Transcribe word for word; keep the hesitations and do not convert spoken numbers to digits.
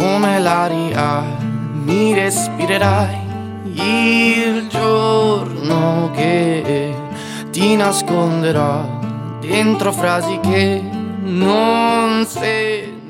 come l'aria mi respirerai il giorno che ti nasconderò dentro frasi che non sentirò